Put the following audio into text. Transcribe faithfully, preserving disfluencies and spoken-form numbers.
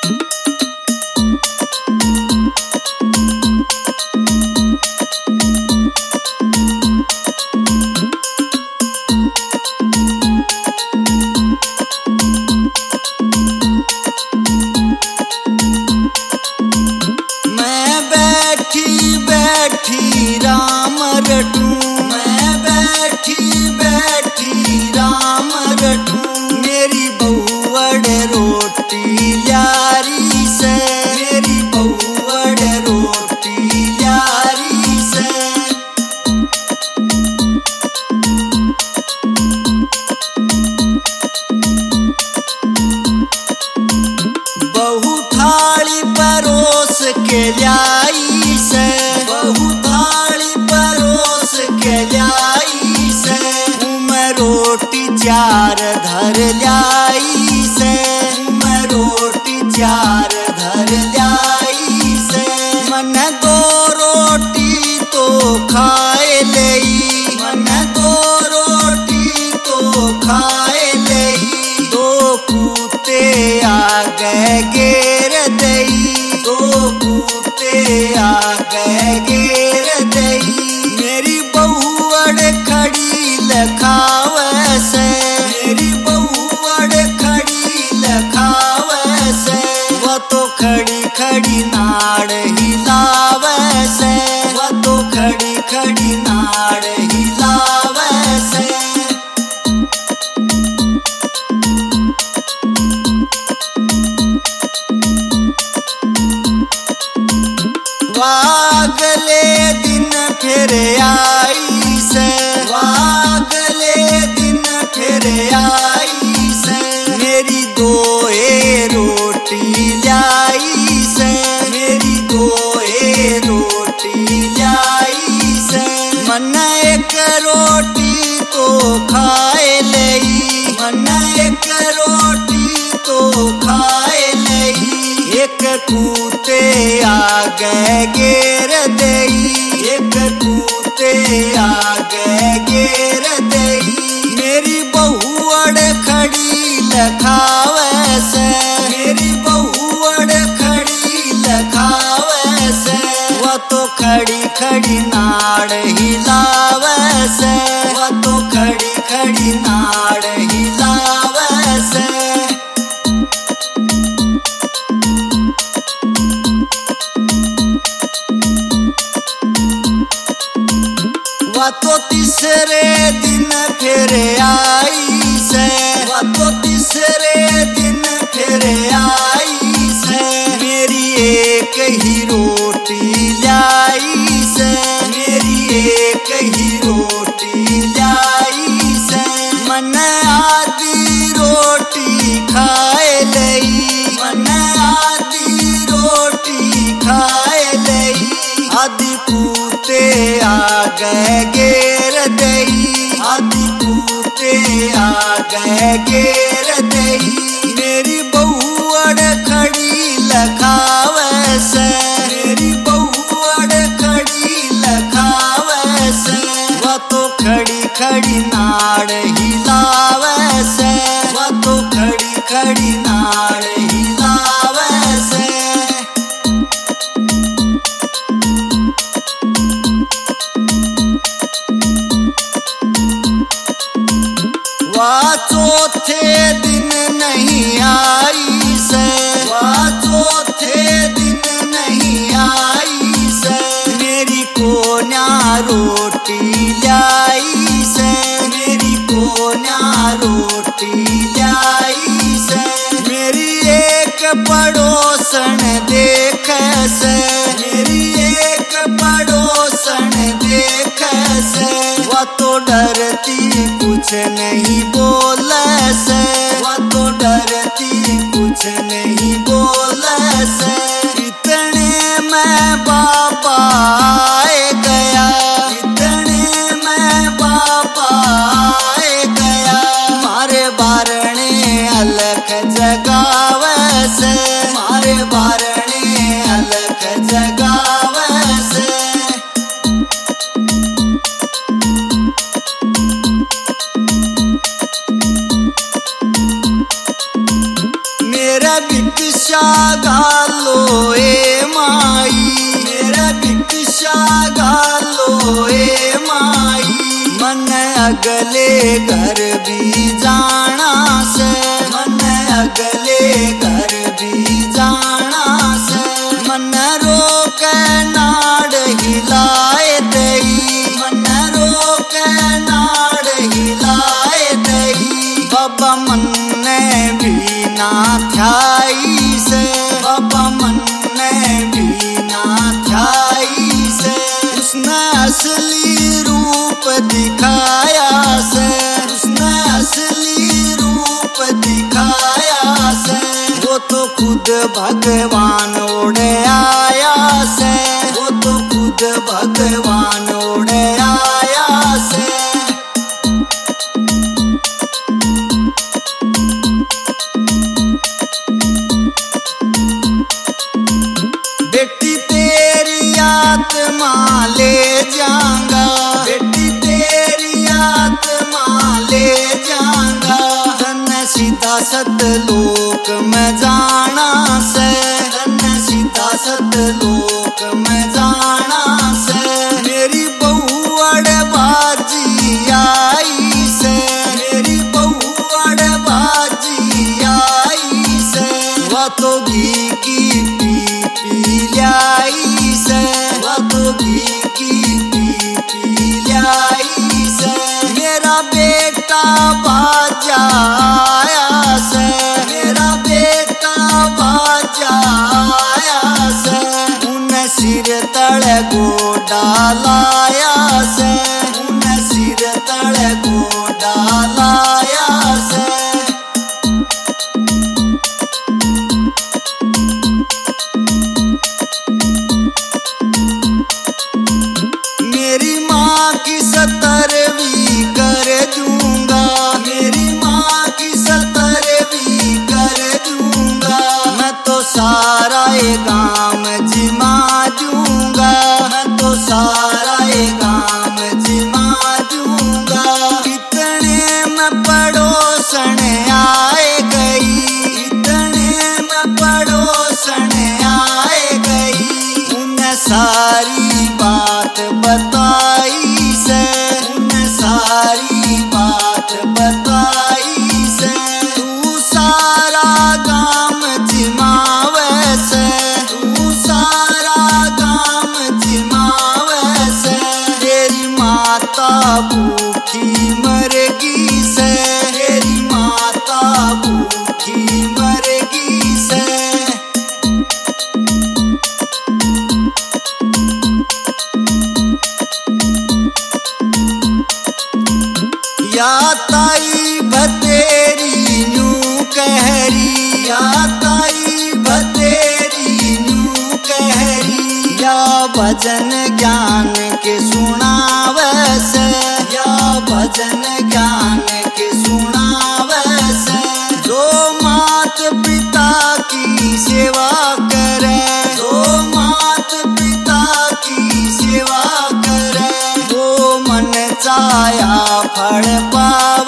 के लाई से बहु थाली परोस के लाई से मैं रोटी चार धर लाई से मैं रोटी चार धर लाई से मन दो रोटी तो खाए लई मन दो रोटी तो खाए लई दो कूते आ गए घेर दई दो कूते आ गए घेर दई मेरी बहू अड़ खड़ी लखावे से मेरी बहू अड़ खड़ी लखावे से वो तो खड़ी खड़ी नाड़ हिलावे से वो तो खड़ी खड़ी नाड़ हिलावे से वागले दिन फिर आई से वागले दिन फिर आई से मेरी दोए रोटी लाई से मेरी दोए रोटी लाई से मन एक रोटी तो खाए लई मन एक रोटी तो खाए लई एक कूते आ गए घेर दई एक कूते आ गए घेर दई मेरी बहू अड़ खड़ी लखावे से मेरी बहू अड़ खड़ी लखावे से वो तो खड़ी खड़ी नाड़ हिलावे से वो तो खड़ी खड़ी नाड़ हिलावे से वो तो तीसरे दिन फिर आई से वो तो तीसरे दिन फिर आई से मेरी एक ही रोटी लाई से मेरी एक ही रोटी लाई से मन आधी रोटी खाए लई मन आधी रोटी खाए लई आधी कूते आ गए घेर दई आधी कूते आ गए घेर दई मेरी बहू अड़ खड़ी लखावे से मेरी बहू अड़ खड़ी लखावे से वो तो खड़ी खड़ी नाड़ हिलावे से वो तो खड़ी खड़ी नाड़ हिलावे से वह चौथे दिन नहीं आई से वह चौथे दिन नहीं आई से मेरी कोन्या रोटी लाई से मेरी कोन्या रोटी लाई से मेरी एक पड़ोसन देख से मेरी एक पड़ोसन देख से वो तो डरती कुछ नहीं बोल से वो तो डरती कुछ नहीं बोल से इतने में बाबा आए गया इतने में बाबा आए गया मारे बारणे अलख जगावे से मारे बारणे अलख जगावे से मेरा भिक्षा घालो ए माई, मेरे भिक्षा घालो ए माई। मन अगले घर भी जाना से, मन अगले घर भी जाना से। मन रोक नाड़ हिलाए दई, मन रोक नाड़ हिलाए दई। बाबा मन भी ना थाई से, बाबा मन भी ना थाई से। उसने असली रूप दिखाया से, उसने असली रूप दिखाया से। वो तो खुद भगवान ओढ़े आया से, वो तो खुद भगवान ओढ़े आया से। बेटी तेरी आत्मा ले जाऊंगा, बेटी तेरी आत्मा ले जाऊंगा। धन सीधा सतलोक में जाना से, धन सीधा सतलोक में जाना से। मेरी बहू अड़बाजी आई से, मेरी बहू अड़बाजी आई से। वह तो घी की पी पी लाई से, वह तो घी की पी पी लाई से। मेरा बेटा बाजा आया से, मेरा बेटा बाजा आया से। उन सिर तड़ गोडा लाया से, उन सिर तड़ गोडा लाया से। मेरी माँ की सतरवीं कर दूंगा, मेरी माँ की सतरवीं कर दूंगा। मैं तो सारा ये गाँव जिमा दूंगा, मैं तो सारा ये गाँव जिमा दूंगा। इतने में पड़ोसन आए गई, इतने में पड़ोसन आए गई। उन्हें सारी बात बताई से, उन्हें सारी बात बताई से। तू सारा गाम जिमावे से, तू सारा गाम जिमावे से। तेरी माता भूखी मरगी से, तेरी माता भूखी मरगी से। या ताई भतेरी न्यू कहरी, या ताई भतेरी न्यू कहरी। या भजन ज्ञान के सुनावे से, या भजन ज्ञान के सुनावे से। जो मात पिता की सेवा करे, जो मात पिता की सेवा करे। वो मन चाया फल पा